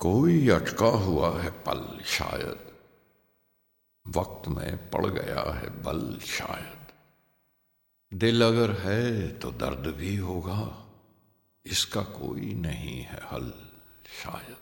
कोई अटका हुआ है पल शायद, वक्त में पड़ गया है बल शायद। दिल अगर है तो दर्द भी होगा, इसका कोई नहीं है हल शायद।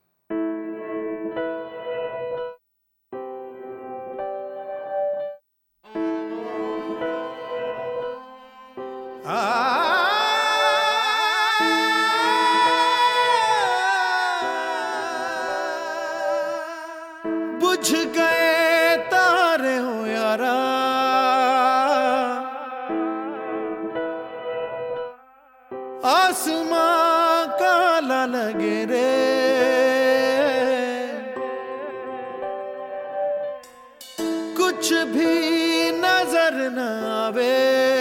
बुझ गए तारे हो यारा, आसमां काला लगे रे, कुछ भी नजर न आवे,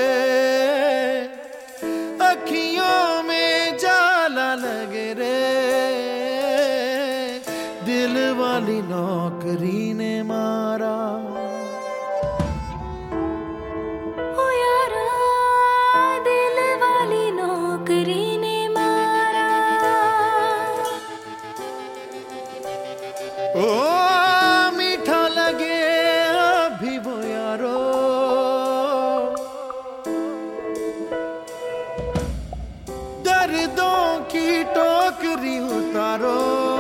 अखियों में जाला लगे रे। दिल वाली नौकरी ने मारा, ओ यारा दिल वाली नौकरी ने मारा। ओ मीठा लगे अभी वो यारो, दर्दों की टोकरी उतारो।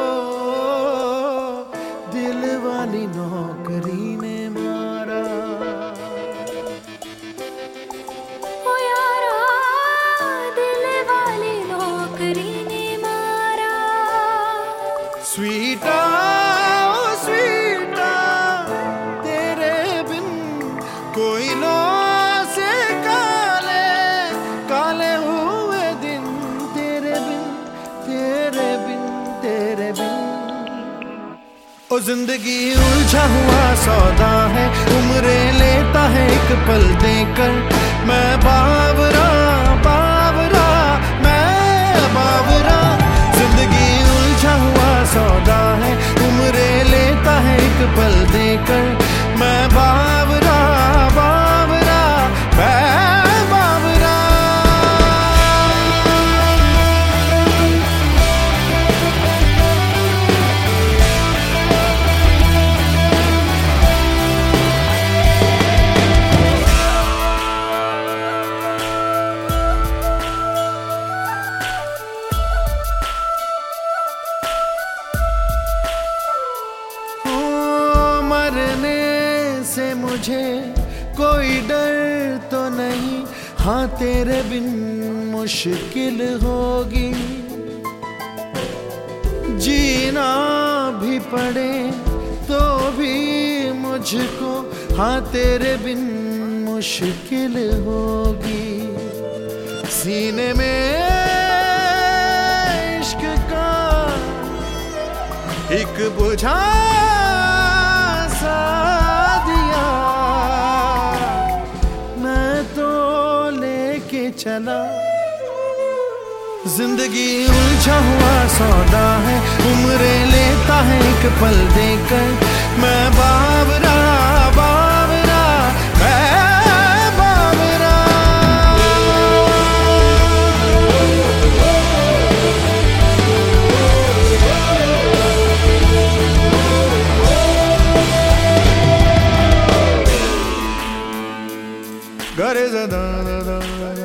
दिल वाली नौकरी ने मारा, ओ यारा दिल वाली नौकरी ने मारा। स्वीटा ओ स्वीटा, तेरे बिन कोई लो से काले काले हुए दिन, तेरे बिन तेरे बिन तेरे बिन। ओ जिंदगी उलझा हुआ सौदा है, उम्रे लेता है एक पल देकर। मैं बावरा बावरा मैं बावरा, जिंदगी उलझा हुआ सौदा है, उम्रे लेता है एक पल देकर। मैं बावरा बावरा मैं बावरा। से मुझे कोई डर तो नहीं, हाँ तेरे बिन मुश्किल होगी। जीना भी पड़े तो भी मुझको, हाँ तेरे बिन मुश्किल होगी। सीने में इश्क का एक बुझा सा दिया, मैं तो लेके चला। जिंदगी उलझा हुआ सौदा है, उम्रे लेता है एक पल देकर। मैं बावरा बावरा मैं बावरा। गरे दा दा दा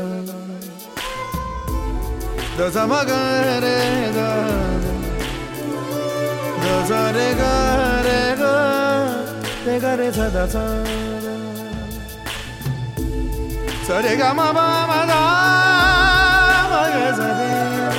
दा सा मा गा रे दा दा सा रे गा ते गा रे सा दा सा सा रे गा मा दा मा गा सा रे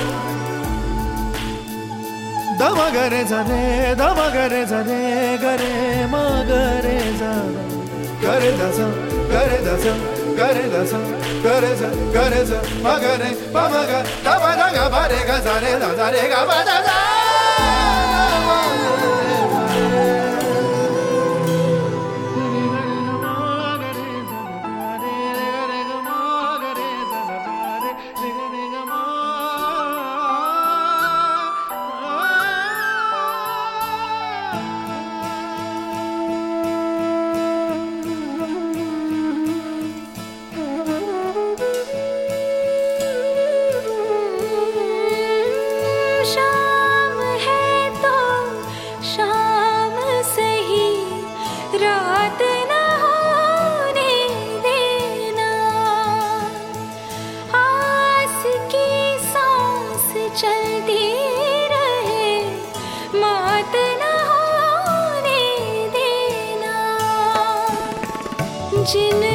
दा मा गा रे सा रे दा मा गा रे सा रे गा रे मा गा रे सा गा रे दा सा गा रे दा सा gare da sa ma gare pa ma ga da ba da ga ba re ga sa re da sa re ga ba da sa. शाम जिन